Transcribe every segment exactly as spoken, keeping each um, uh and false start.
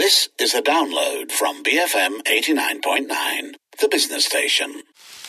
This is a download from B F M eighty-nine point nine, the business station.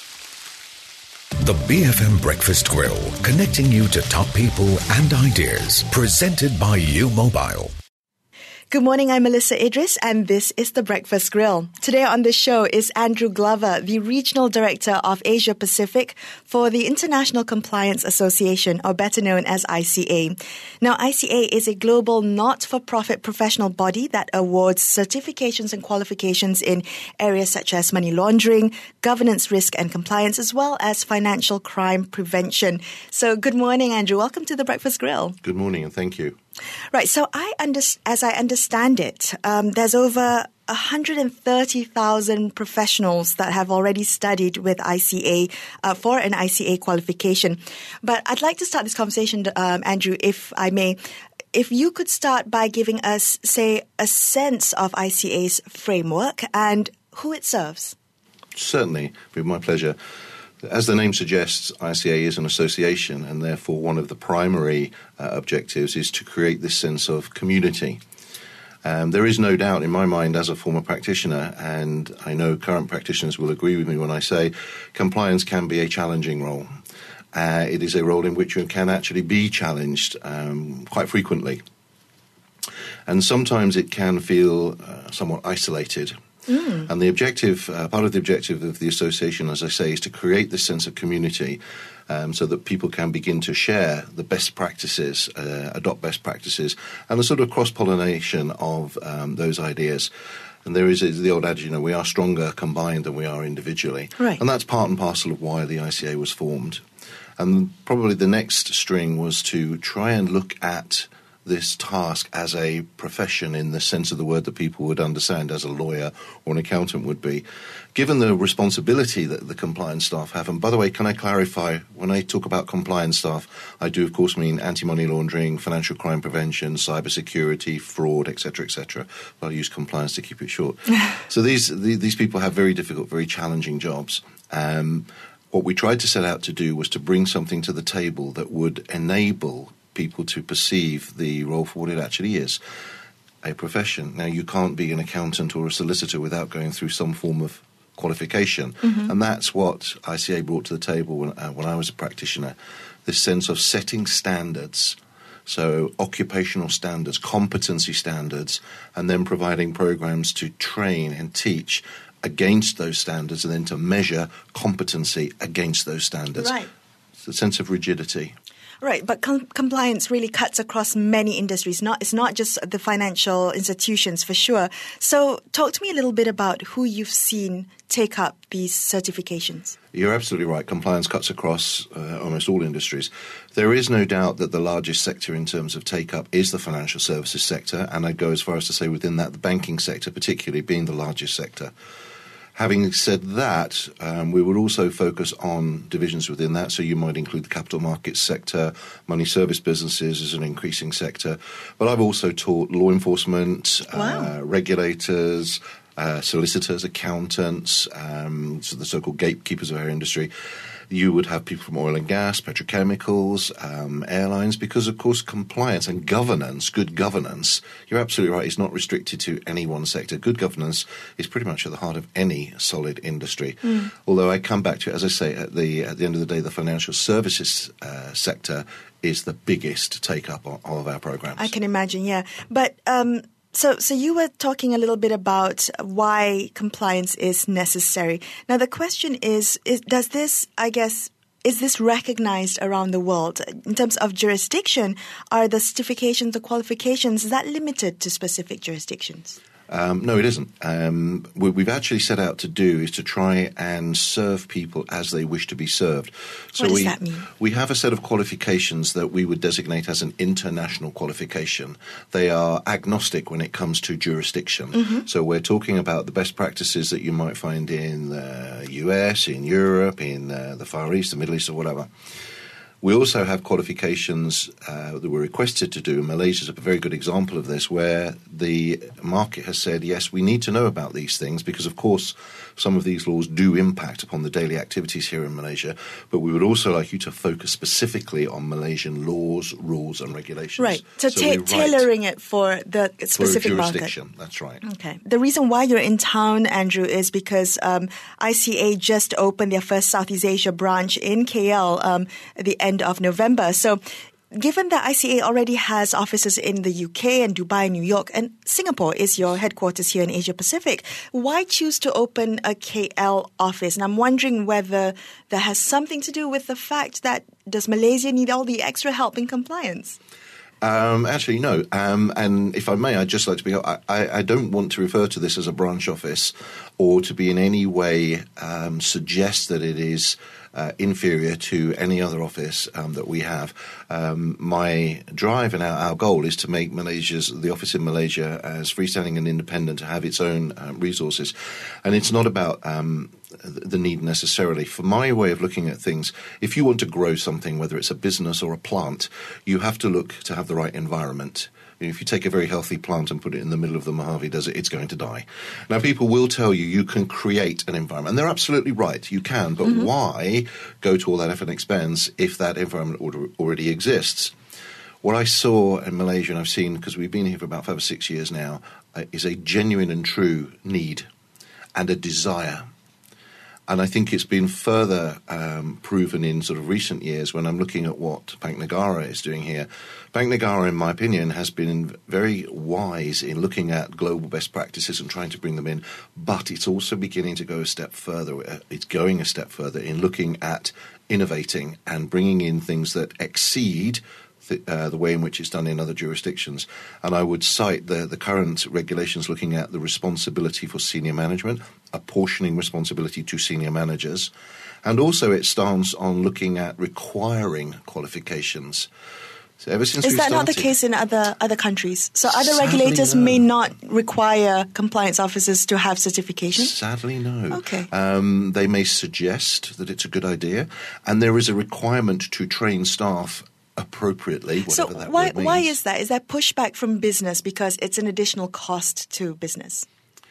The B F M Breakfast Grill, connecting you to top people and ideas. Presented by U Mobile. Good morning, I'm Melissa Idris, and this is The Breakfast Grill. Today on the show is Andrew Glover, the Regional Director of Asia Pacific for the International Compliance Association, or better known as I C A. Now, I C A is a global not-for-profit professional body that awards certifications and qualifications in areas such as money laundering, governance, risk and compliance, as well as financial crime prevention. So good morning, Andrew. Welcome to The Breakfast Grill. Good morning, and thank you. Right. So I under, as I understand it, um, there's over one hundred thirty thousand professionals that have already studied with I C A uh, for an I C A qualification. But I'd like to start this conversation, um, Andrew, if I may. If you could start by giving us, say, a sense of I C A's framework and who it serves. Certainly, it would be my pleasure. As the name suggests, I C A is an association, and therefore one of the primary uh, objectives is to create this sense of community. Um, there is no doubt in my mind as a former practitioner, and I know current practitioners will agree with me when I say compliance can be a challenging role. Uh, it is a role in which you can actually be challenged um, quite frequently. And sometimes it can feel uh, somewhat isolated. Mm. And the objective, uh, part of the objective of the association, as I say, is to create this sense of community um, so that people can begin to share the best practices, uh, adopt best practices, and a sort of cross-pollination of um, those ideas. And there is, is the old adage, you know, we are stronger combined than we are individually. Right. And that's part and parcel of why the I C A was formed. And probably the next string was to try and look at this task as a profession in the sense of the word that people would understand as a lawyer or an accountant would be, given the responsibility that the compliance staff have. And by the way, can I clarify, when I talk about compliance staff, I do of course mean anti-money laundering, financial crime prevention, cybersecurity, fraud, et cetera, et cetera. But I'll use compliance to keep it short. So these these people have very difficult, very challenging jobs. Um, what we tried to set out to do was to bring something to the table that would enable people to perceive the role for what it actually is, a profession. Now, you can't be an accountant or a solicitor without going through some form of qualification, mm-hmm. and that's what I C A brought to the table when, uh, when I was a practitioner, this sense of setting standards, so occupational standards, competency standards, and then providing programs to train and teach against those standards and then to measure competency against those standards. Right. It's a sense of rigidity. Right, but com- compliance really cuts across many industries. Not It's not just the financial institutions, for sure. So talk to me a little bit about who you've seen take up these certifications. You're absolutely right. Compliance cuts across uh, almost all industries. There is no doubt that the largest sector in terms of take-up is the financial services sector, and I'd go as far as to say within that the banking sector particularly being the largest sector. Having said that, um, we would also focus on divisions within that. So you might include the capital markets sector, money service businesses is an increasing sector. But I've also taught law enforcement, wow. uh, regulators, uh, solicitors, accountants, um, so the so-called gatekeepers of our industry. You would have people from oil and gas, petrochemicals, um, airlines, because, of course, compliance and governance, good governance, you're absolutely right, it's not restricted to any one sector. Good governance is pretty much at the heart of any solid industry. Mm. Although I come back to it, as I say, at the at the end of the day, the financial services uh, sector is the biggest take-up of, of our programs. I can imagine, yeah. But um So so you were talking a little bit about why compliance is necessary. Now, the question is, is, does this, I guess, is this recognized around the world? In terms of jurisdiction, are the certifications, the qualifications, is that limited to specific jurisdictions? Um, no, it isn't. Um, what we've actually set out to do is to try and serve people as they wish to be served. So what does we, that mean? We have a set of qualifications that we would designate as an international qualification. They are agnostic when it comes to jurisdiction. Mm-hmm. So we're talking about the best practices that you might find in the U S, in Europe, in uh, the Far East, the Middle East, or whatever. We also have qualifications uh, that we're requested to do. Malaysia is a very good example of this, where the market has said, yes, we need to know about these things because, of course, some of these laws do impact upon the daily activities here in Malaysia, but we would also like you to focus specifically on Malaysian laws, rules and regulations. Right, so, so ta- tailoring it for the specific for a market. jurisdiction, that's right. Okay. The reason why you're in town, Andrew, is because um, I C A just opened their first Southeast Asia branch in K L um, at the end of November. So given that I C A already has offices in the U K and Dubai, New York, and Singapore is your headquarters here in Asia Pacific, why choose to open a K L office? And I'm wondering whether that has something to do with the fact that does Malaysia need all the extra help in compliance? Um, actually, no. Um, and if I may, I'd just like to be, I, I don't want to refer to this as a branch office or to be in any way um, suggest that it is uh, inferior to any other office um, that we have. Um, my drive and our, our goal is to make Malaysia's, the office in Malaysia as freestanding and independent, to have its own uh, resources. And it's not about um, the need necessarily. For my way of looking at things, if you want to grow something, whether it's a business or a plant, you have to look to have the right environment. If you take a very healthy plant and put it in the middle of the Mojave Desert, it's going to die. Now, people will tell you you can create an environment, and they're absolutely right. You can, but mm-hmm. why go to all that effort and expense if that environment already exists? What I saw in Malaysia, and I've seen, because we've been here for about five or six years now, uh, is a genuine and true need and a desire. And I think it's been further um, proven in sort of recent years when I'm looking at what Bank Negara is doing here. Bank Negara, in my opinion, has been very wise in looking at global best practices and trying to bring them in, but it's also beginning to go a step further. It's going a step further in looking at innovating and bringing in things that exceed The, uh, the way in which it's done in other jurisdictions. And I would cite the, the current regulations looking at the responsibility for senior management, apportioning responsibility to senior managers, and also its stance on looking at requiring qualifications. So ever since Is that started, not the case in other other countries? So other Sadly, regulators no. may not require compliance officers to have certification? Sadly, no. Okay. Um, they may suggest that it's a good idea, and there is a requirement to train staff appropriately, whatever so that why, word means. why is that? Is that pushback from business because it's an additional cost to business?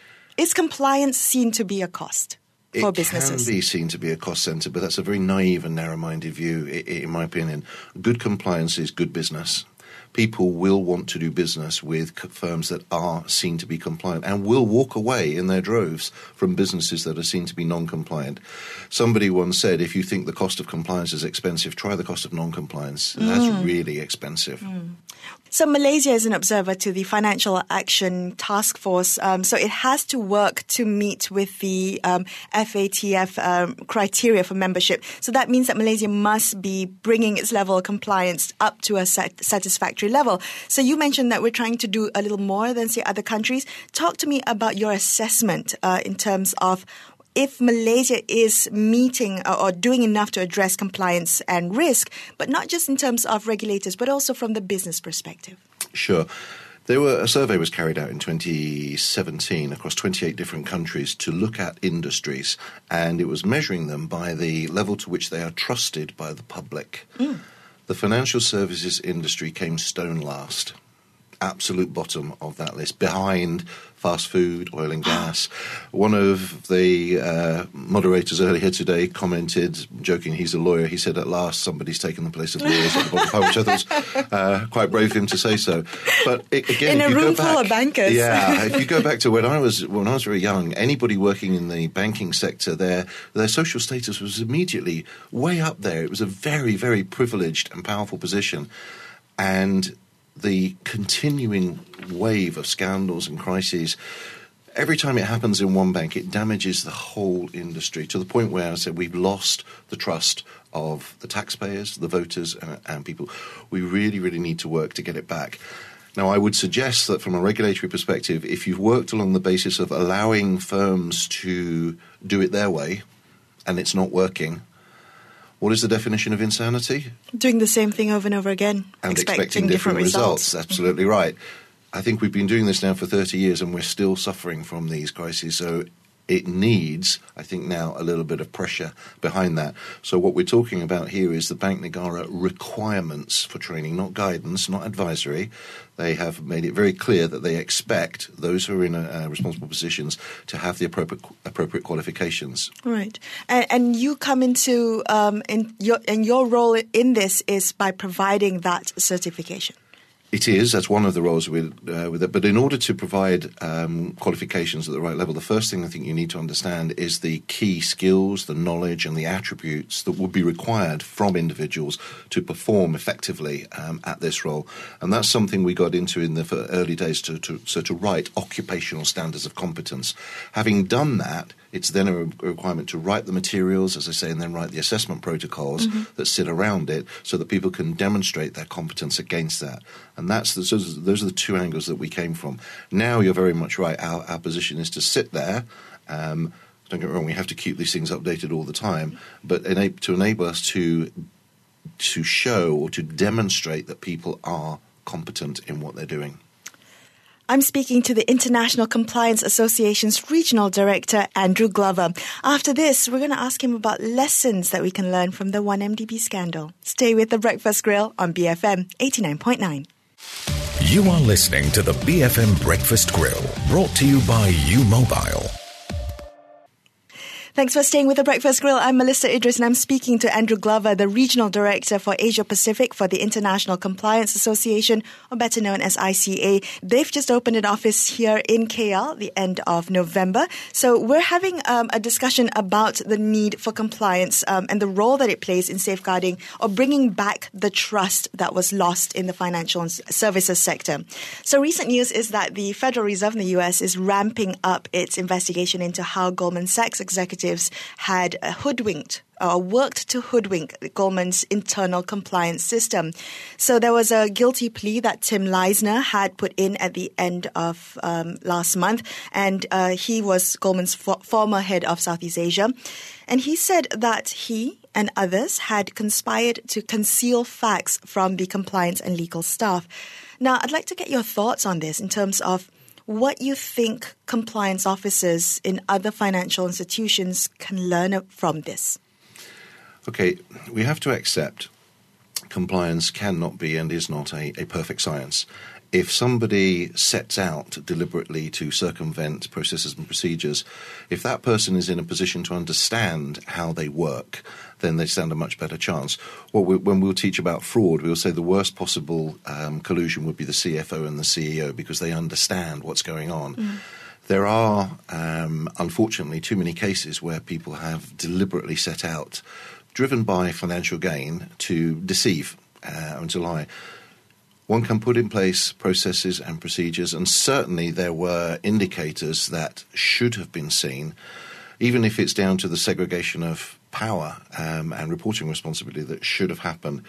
Is compliance seen to be a cost for it businesses? It can be seen to be a cost centre, but that's a very naive and narrow-minded view, in my opinion. Good compliance is good business. People will want to do business with firms that are seen to be compliant and will walk away in their droves from businesses that are seen to be non-compliant. Somebody once said, if you think the cost of compliance is expensive, try the cost of non-compliance. Mm. That's really expensive. Mm. So Malaysia is an observer to the Financial Action Task Force, um, so it has to work to meet with the um, F A T F um, criteria for membership. So that means that Malaysia must be bringing its level of compliance up to a sat- satisfactory level. So you mentioned that we're trying to do a little more than, say, other countries. Talk to me about your assessment uh, in terms of if Malaysia is meeting or doing enough to address compliance and risk, but not just in terms of regulators, but also from the business perspective. Sure. There were a survey was carried out in twenty seventeen across twenty-eight different countries to look at industries, and it was measuring them by the level to which they are trusted by the public. Mm. The financial services industry came stone last, absolute bottom of that list, behind fast food, oil and gas. One of the uh, moderators earlier today commented, joking, he's a lawyer, he said, at last somebody's taken the place of lawyers at the bottom pile, which I thought was uh, quite brave of him to say so. But it, again, in if a you room go back, full of bankers. Yeah, if you go back to when I was when I was very young, anybody working in the banking sector, their their social status was immediately way up there. It was a very, very privileged and powerful position. And the continuing wave of scandals and crises, every time it happens in one bank, it damages the whole industry to the point where I said we've lost the trust of the taxpayers, the voters, and, and people. We really, really need to work to get it back. Now, I would suggest that from a regulatory perspective, if you've worked along the basis of allowing firms to do it their way and it's not working, what is the definition of insanity? Doing the same thing over and over again, and expecting, expecting different, different results. results. Absolutely mm-hmm. right. I think we've been doing this now for thirty years and we're still suffering from these crises. So it needs, I think now, a little bit of pressure behind that. So what we're talking about here is the Bank Negara requirements for training, not guidance, not advisory. They have made it very clear that they expect those who are in uh, responsible positions to have the appropriate appropriate qualifications. Right, and, and you come into um, in your and your role in this is by providing that certification. It is. That's one of the roles with, uh, with it. But in order to provide um, qualifications at the right level, the first thing I think you need to understand is the key skills, the knowledge and the attributes that would be required from individuals to perform effectively um, at this role. And that's something we got into in the early days, to, to, so to write occupational standards of competence. Having done that, it's then a requirement to write the materials, as I say, and then write the assessment protocols mm-hmm. that sit around it so that people can demonstrate their competence against that. And that's the, so those are the two angles that we came from. Now you're very much right. Our, our position is to sit there. Um, don't get me wrong, we have to keep these things updated all the time, but enab- to enable us to to show or to demonstrate that people are competent in what they're doing. I'm speaking to the International Compliance Association's Regional Director, Andrew Glover. After this, we're going to ask him about lessons that we can learn from the one M D B scandal. Stay with The Breakfast Grill on B F M eighty-nine point nine. You are listening to the B F M Breakfast Grill, brought to you by U Mobile. Thanks for staying with The Breakfast Grill. I'm Melissa Idris and I'm speaking to Andrew Glover, the Regional Director for Asia Pacific for the International Compliance Association, or better known as I C A. They've just opened an office here in K L the end of November. So we're having um, a discussion about the need for compliance um, and the role that it plays in safeguarding or bringing back the trust that was lost in the financial services sector. So recent news is that the Federal Reserve in the U S is ramping up its investigation into how Goldman Sachs executives had hoodwinked or worked to hoodwink Goldman's internal compliance system. So there was a guilty plea that Tim Leisner had put in at the end of um, last month, and uh, he was Goldman's for- former head of Southeast Asia. And he said that he and others had conspired to conceal facts from the compliance and legal staff. Now, I'd like to get your thoughts on this in terms of what you think compliance officers in other financial institutions can learn from this. Okay, we have to accept compliance cannot be and is not a, a perfect science. If somebody sets out deliberately to circumvent processes and procedures, if that person is in a position to understand how they work, then they stand a much better chance. What we, when we'll teach about fraud, we'll say the worst possible um, collusion would be the C F O and the C E O because they understand what's going on. Mm. There are, um, unfortunately, too many cases where people have deliberately set out, driven by financial gain, to deceive uh, and to lie. One can put in place processes and procedures, and certainly there were indicators that should have been seen, even if it's down to the segregation of power um, and reporting responsibility that should have happened.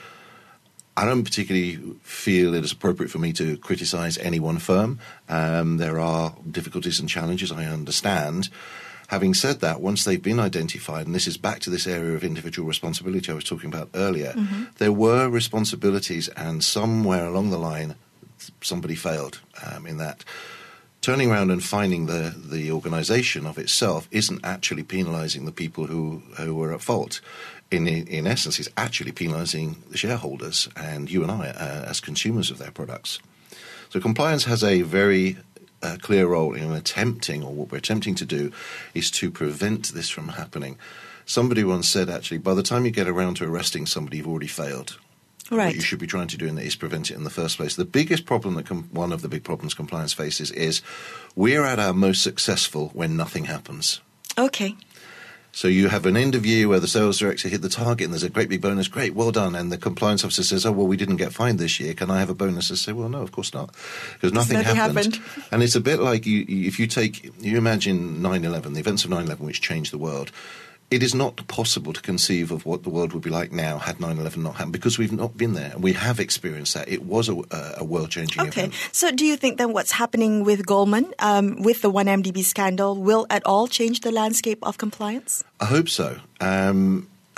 I don't particularly feel it is appropriate for me to criticise any one firm. Um, there are difficulties and challenges, I understand. Having said that, once they've been identified, and this is back to this area of individual responsibility I was talking about earlier, mm-hmm. there were responsibilities, and somewhere along the line somebody failed um, in that. Turning around and finding the, the organisation of itself isn't actually penalising the people who, who were at fault. In, in essence, it's actually penalising the shareholders and you and I uh, as consumers of their products. So compliance has a very uh, clear role in attempting, or what we're attempting to do, is to prevent this from happening. Somebody once said, actually, by the time you get around to arresting somebody, you've already failed. Right. What you should be trying to do in that is prevent it in the first place. The biggest problem that com- one of the big problems compliance faces is we're at our most successful when nothing happens. Okay. So you have an end of year where the sales director hit the target and there's a great big bonus. Great, well done. And the compliance officer says, oh, well, we didn't get fined this year. Can I have a bonus? I say, well, no, of course not. Because nothing, nothing happened. happened. And it's a bit like you, if you take, you imagine nine eleven, the events of nine eleven which changed the world. It is not possible to conceive of what the world would be like now had nine eleven not happened, because we've not been there. We have experienced that. It was a, a world-changing okay. event. So do you think then what's happening with Goldman, um, with the one M D B scandal, will at all change the landscape of compliance? I hope so. Um,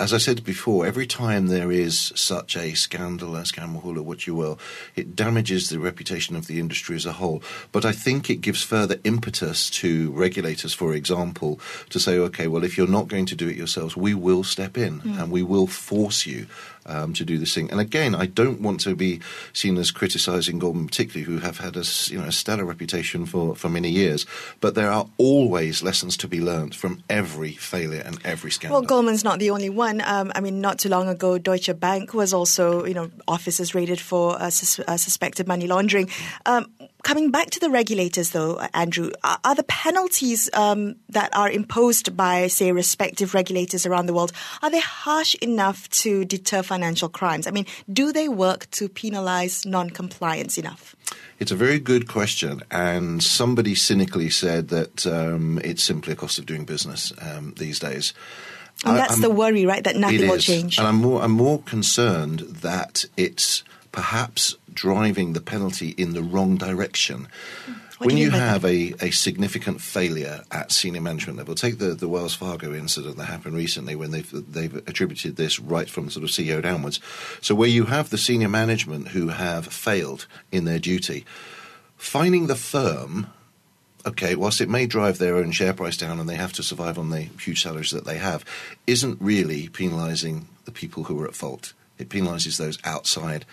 as I said before, every time there is such a scandal, a scandal, what you will, it damages the reputation of the industry as a whole. But I think it gives further impetus to regulators, for example, to say, okay, well, if you're not going to do it yourselves, we will step in mm. and we will force you Um, to do this thing. And again, I don't want to be seen as criticising Goldman particularly, who have had a, you know, a stellar reputation for, for many years. But there are always lessons to be learnt from every failure and every scandal. Well, Goldman's not the only one. Um, I mean, not too long ago, Deutsche Bank was also, you know, offices raided for uh, sus- uh, suspected money laundering. Um, coming back to the regulators, though, Andrew, are, are the penalties um, that are imposed by, say, respective regulators around the world, are they harsh enough to deter financial crimes? I mean, do they work to penalize non-compliance enough? It's a very good question, and somebody cynically said that um, it's simply a cost of doing business um, these days. And that's I, the worry, right, that nothing will is. change. And I'm more, I'm more concerned that it's perhaps driving the penalty in the wrong direction. What when you you mean by have a, a significant failure at senior management level, take the, the Wells Fargo incident that happened recently when they've, they've attributed this right from sort of C E O downwards. So where you have the senior management who have failed in their duty, finding the firm, okay, whilst it may drive their own share price down and they have to survive on the huge salaries that they have, isn't really penalising the people who are at fault. It penalises those outside.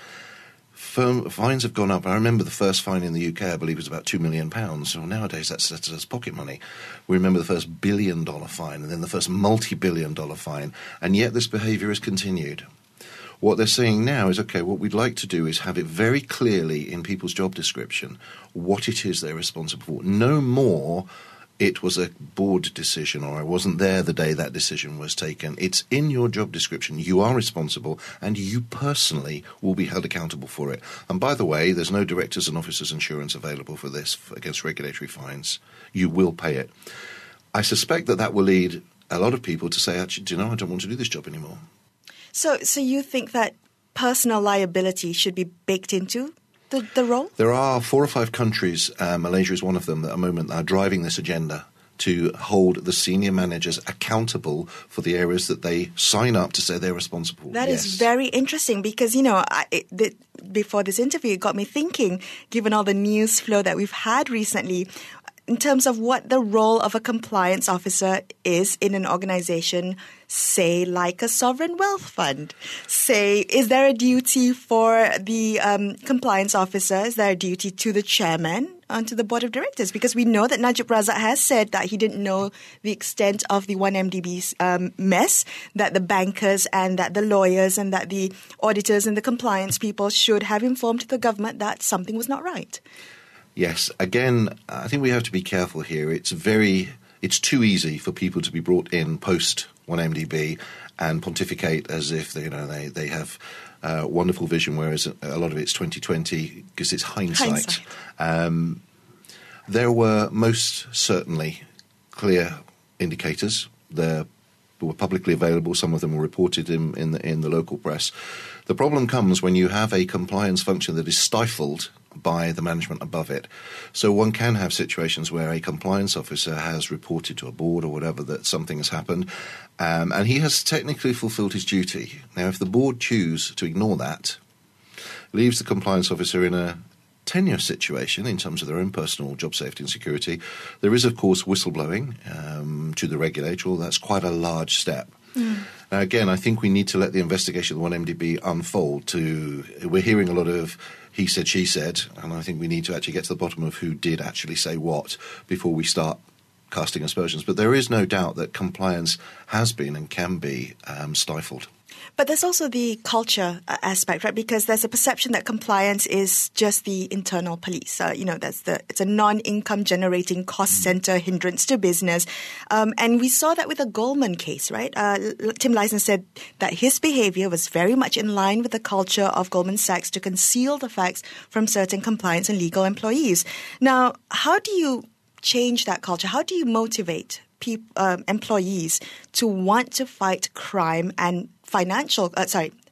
Firm, fines have gone up. I remember the first fine in the U K, I believe, was about two million pounds. So nowadays that's set as pocket money. We remember the first billion dollar fine and then the first multi-billion dollar fine, and yet this behaviour has continued. What they're saying now is, okay, what we'd like to do is have it very clearly in people's job description what it is they're responsible for. No more it was a board decision or I wasn't there the day that decision was taken. It's in your job description. You are responsible and you personally will be held accountable for it. And by the way, there's no directors and officers insurance available for this against regulatory fines. You will pay it. I suspect that that will lead a lot of people to say, actually, do you know, I don't want to do this job anymore. So, so you think that personal liability should be baked into the, the role? There are four or five countries, uh, Malaysia is one of them, that at the moment are driving this agenda to hold the senior managers accountable for the areas that they sign up to say they're responsible. That yes. is very interesting because, you know, I, it, the, before this interview, it got me thinking, given all the news flow that we've had recently, in terms of what the role of a compliance officer is in an organization, say like a sovereign wealth fund. Say, is there a duty for the um, compliance officer? Is there a duty to the chairman and to the board of directors? Because we know that Najib Razak has said that he didn't know the extent of the one M D B's um, mess, that the bankers and that the lawyers and that the auditors and the compliance people should have informed the government that something was not right. Yes. Again, I think we have to be careful here. It's very, it's too easy for people to be brought in post one M D B and pontificate as if they, you know they they have uh, wonderful vision, whereas a lot of it's twenty twenty because it's hindsight. hindsight. Um, there were most certainly clear indicators. There were publicly available. Some of them were reported in in the, in the local press. The problem comes when you have a compliance function that is stifled by the management above it. So one can have situations where a compliance officer has reported to a board or whatever that something has happened, um, and he has technically fulfilled his duty. Now, if the board choose to ignore that, leaves the compliance officer in a tenuous situation in terms of their own personal job safety and security. There is, of course, whistleblowing um, to the regulator. That's quite a large step. Mm. Now, again, I think we need to let the investigation of the one M D B unfold. To we're hearing a lot of he said, she said, and I think we need to actually get to the bottom of who did actually say what before we start casting aspersions. But there is no doubt that compliance has been and can be um, stifled. But there's also the culture aspect, right? Because there's a perception that compliance is just the internal police. Uh, you know, that's the it's a non-income generating cost center hindrance to business. Um, and we saw that with the Goldman case, right? Uh, Tim Leisen said that his behavior was very much in line with the culture of Goldman Sachs to conceal the facts from certain compliance and legal employees. Now, how do you change that culture? How do you motivate people, um, employees to want to fight crime and financial, uh, sorry,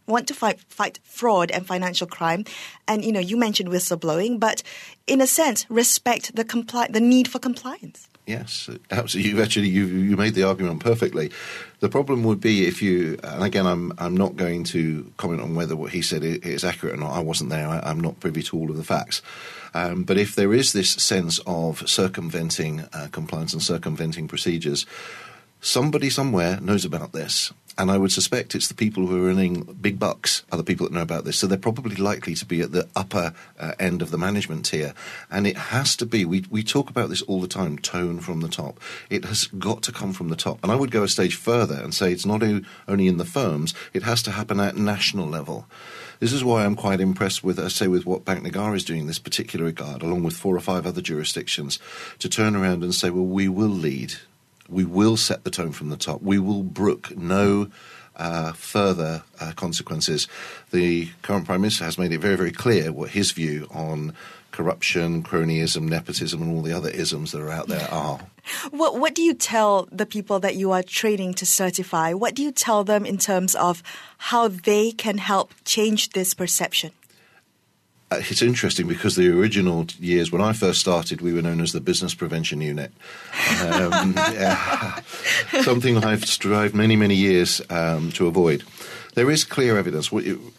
want to fight fight fraud and financial crime, and you know you mentioned whistleblowing, but in a sense respect the compli- the need for compliance. Yes, absolutely. You've actually you you made the argument perfectly. The problem would be if you, and again, I'm I'm not going to comment on whether what he said is accurate or not. I wasn't there. I, I'm not privy to all of the facts. Um, but if there is this sense of circumventing uh, compliance and circumventing procedures, somebody somewhere knows about this. And I would suspect it's the people who are earning big bucks are the people that know about this. So they're probably likely to be at the upper uh, end of the management tier. And it has to be, we, we talk about this all the time, tone from the top. It has got to come from the top. And I would go a stage further and say it's not only in the firms, it has to happen at national level. This is why I'm quite impressed with, I say, with what Bank Negara is doing in this particular regard, along with four or five other jurisdictions, to turn around and say, well, we will lead. We will set the tone from the top. We will brook no uh, further uh, consequences. The current Prime Minister has made it very, very clear what his view on corruption, cronyism, nepotism, and all the other isms that are out there are. What, what do you tell the people that you are training to certify? What do you tell them in terms of how they can help change this perception? Uh, it's interesting because the original years when I first started, we were known as the Business Prevention Unit. Um, yeah, something I've strived many, many years um, to avoid. There is clear evidence.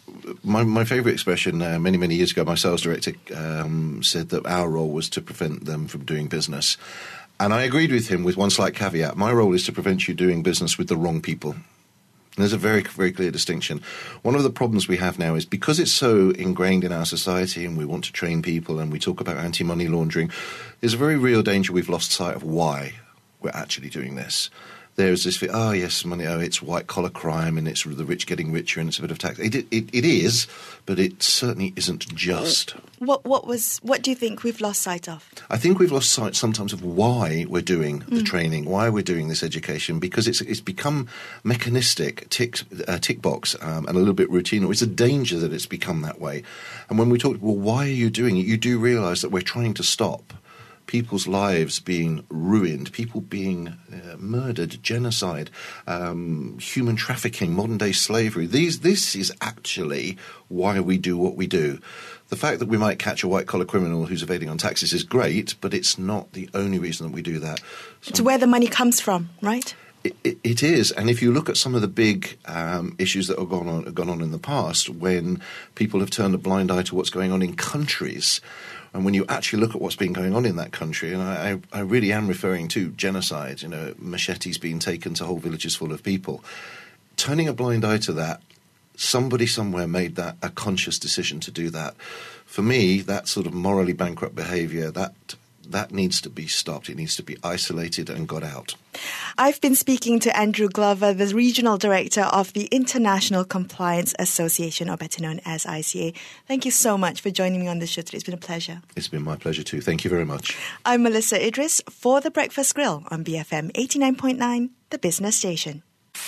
My, my favourite expression uh, many, many years ago, my sales director um, said that our role was to prevent them from doing business. And I agreed with him with one slight caveat. My role is to prevent you doing business with the wrong people. There's a very, very clear distinction. One of the problems we have now is because it's so ingrained in our society and we want to train people and we talk about anti-money laundering, there's a very real danger we've lost sight of why we're actually doing this. There's this, oh yes, money, oh it's white-collar crime and it's the rich getting richer and it's a bit of tax. It, it, it is, but it certainly isn't just. What, what, was, what do you think we've lost sight of? I think we've lost sight sometimes of why we're doing the mm. training, why we're doing this education, because it's it's become mechanistic, tick, uh, tick box, um, and a little bit routine. It's a danger that it's become that way. And when we talk, well, why are you doing it? You do realise that we're trying to stop people's lives being ruined, people being uh, murdered, genocide, um, human trafficking, modern-day slavery. These, this is actually why we do what we do. The fact that we might catch a white-collar criminal who's evading on taxes is great, but it's not the only reason that we do that. So it's where the money comes from, right? It, it, it is, and if you look at some of the big um, issues that have gone on, have gone on in the past, when people have turned a blind eye to what's going on in countries, and when you actually look at what's been going on in that country, and I, I really am referring to genocide, you know, machetes being taken to whole villages full of people, turning a blind eye to that, somebody somewhere made that a conscious decision to do that. For me, that sort of morally bankrupt behaviour, that that needs to be stopped. It needs to be isolated and got out. I've been speaking to Andrew Glover, the Regional Director of the International Compliance Association, or better known as I C A. Thank you so much for joining me on this show today. It's been a pleasure. It's been my pleasure too. Thank you very much. I'm Melissa Idris for The Breakfast Grill on B F M eighty-nine point nine, the business station.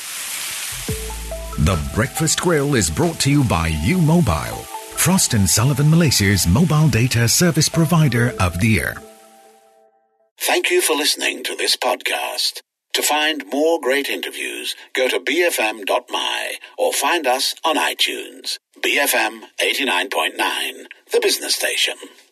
The Breakfast Grill is brought to you by U Mobile, Frost and Sullivan Malaysia's mobile data service provider of the year. Thank you for listening to this podcast. To find more great interviews, go to b f m dot m y or find us on iTunes. B F M eighty-nine point nine, the business station.